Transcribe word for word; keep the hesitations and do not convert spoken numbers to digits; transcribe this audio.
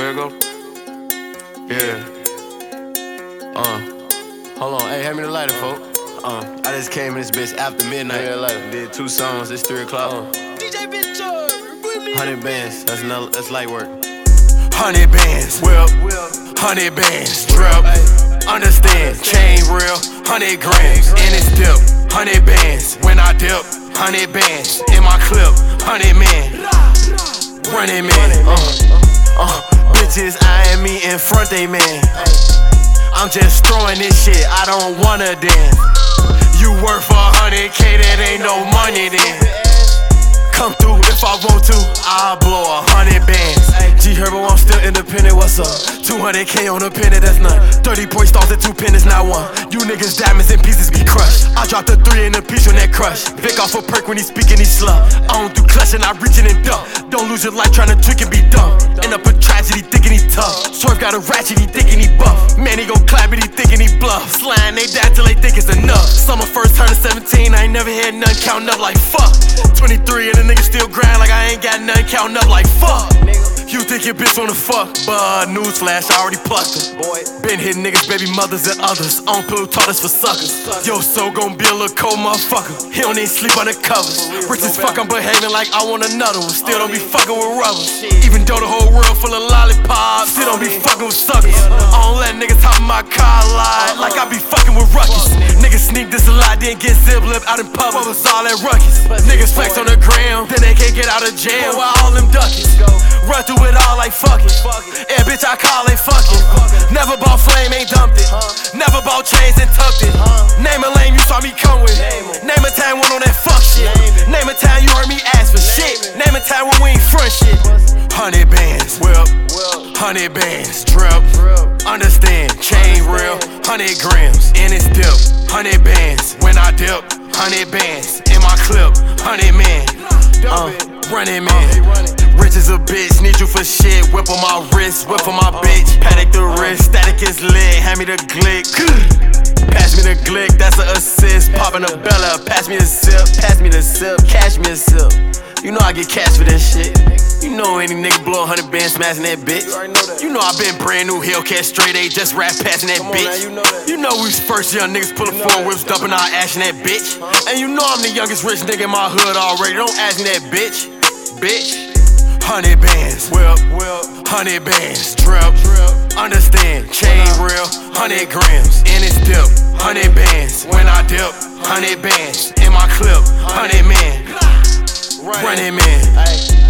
There it go. Yeah. Uh. Hold on. Hey, hand me the lighter, folk. Uh. I just came in this bitch after midnight. Yeah, lighter. Did two songs. It's three o'clock. Uh. D J Bitch Joy. Hundred bands. That's another. That's light work. Hundred bands. Whip. Hundred bands. Drip. Understand. Chain real. Hundred grams. And it's dip. Hundred bands. When I dip. Hundred bands. In my clip. Hundred man. Running man. Uh. Uh. Bitches eyeing me in front, they man. I'm just throwing this shit, I don't wanna dance. You work for a hundred K, that ain't no money then. Come through if I want to, I'll blow a hundred bands. G Herbo, I'm still independent, what's up? two hundred K on a penny, that's none. thirty point stars at two pennies, not one. You niggas diamonds and pieces be crushed. I dropped a three in a piece on that crush. Vic off a perk when he speaking, he slup. I don't do clutching, I reaching and dump. Don't lose your life trying to trick and be dumb. End up a tragedy thinking he tough. Swerve got a ratchet, he thinking he buff. Man, he gon' clap it, he thinking he bluff. Slime, they die till they think it's enough. Summer first turning seventeen, I ain't never had none counting up like fuck. twenty-three and the nigga still grind like I ain't got none counting up like fuck. You think your bitch wanna fuck, but newsflash, I already plucked her. Boy, been hitting niggas, baby mothers and others. On pillow taught us for suckers. Yo, so gon' be a little cold motherfucker. He don't even sleep under covers. Rich as fuck, I'm behaving like I want another one. Still don't be fucking with rubbers. Even though the whole world full of lollipops, still don't be fucking with suckers. I don't let niggas top of my car lie like I be fucking with ruckus. Niggas sneak this a lot, then get zip lip out in public. Was all that ruckus. Niggas flex on the gram, then they can't get out of jail. While all them duckies run through it all like fuck it. Yeah, bitch, I call it fuck it. Never bought flame, ain't dumped it. Never bought chains and tucked it. Name a lane you saw me come with. Name a time when on that fuck shit. Name a time you heard me ask for shit. Name a time when we ain't front shit. Hundred bands, whip. Hundred bands, drip. Understand, chain real. Hundred grams, and it's dip. Hundred bands, when I dip. Hundred bands, in my clip. Hundred man, uh, running man. Rich as a bitch, need you for shit. Whip on my wrist, whip on my bitch. Paddock the wrist, static is lit. Hand me the glick. Pass me the glick, that's an assist. Poppin' a Bella, pass me the sip. Pass me the sip, cash me a sip. You know I get cash for this shit. You know any nigga blow a hundred bands smashing that bitch. You know I been brand new Hellcat straight A, just rap passing that bitch. You know we was first young niggas pulling four whips, dumping our ash in that bitch. And you know I'm the youngest rich nigga in my hood already. Don't ask me that bitch, bitch. Hundred bands, whip, hundred bands, drip. Understand, chain real, hundred grams, and it's dip. Hundred bands, when I dip, hundred bands, in my clip, hundred man, running man.